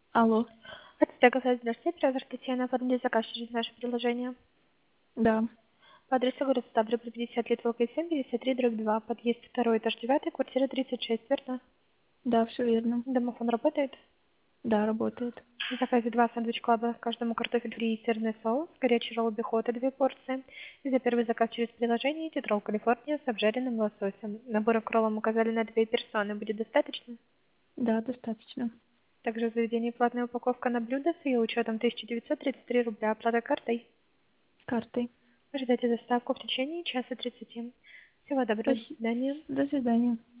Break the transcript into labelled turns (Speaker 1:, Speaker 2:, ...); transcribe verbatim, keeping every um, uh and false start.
Speaker 1: Алло.
Speaker 2: Хотите оказать здравствуйте, оператор Татьяна, оформить заказ через наше приложение.
Speaker 1: Да,
Speaker 2: По адресу город Ставрополь, пятьдесят лет, Волга семь, пятьдесят три, дробь два, подъезд второй, этаж девятый, квартира тридцать шесть, верно?
Speaker 1: да, все верно.
Speaker 2: Домофон работает.
Speaker 1: Да, работает.
Speaker 2: В заказе два сэндвич клаба, каждому картофель фри и сырный соус, горячий ролл бихота две порции. И за первый заказ через приложение идет ролл Калифорния с обжаренным лососем. Набора к роллам указали на две персоны. Будет достаточно?
Speaker 1: Да, достаточно.
Speaker 2: Также в заведении платная упаковка на блюдо с ее учетом тысяча девятьсот тридцать три рубля. Оплата картой.
Speaker 1: Картой.
Speaker 2: Ожидайте доставку в течение часа тридцати. Всего доброго, до
Speaker 1: Спасибо.
Speaker 2: свидания.
Speaker 1: До свидания.